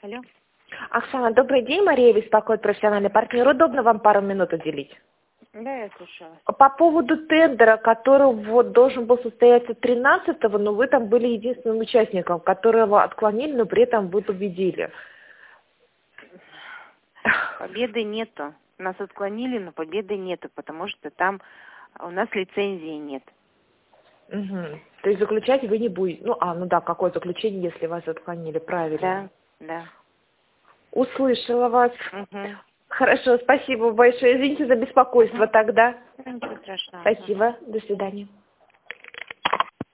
Алло. Оксана, добрый день. Мария беспокоит, профессиональный партнер. Удобно вам пару минут уделить? Да, я слушаю. По поводу тендера, который вот должен был состояться 13-го, но вы там были единственным участником, которого отклонили, но при этом вы победили. Победы нету. Нас отклонили, но победы нету, потому что там у нас лицензии нет. Угу. То есть заключать вы не будете. Ну да, какое заключение, если вас отклонили, правильно. Да. Услышала вас. Угу. Хорошо, спасибо большое. Извините за беспокойство тогда. Ничего страшного. Спасибо. До свидания.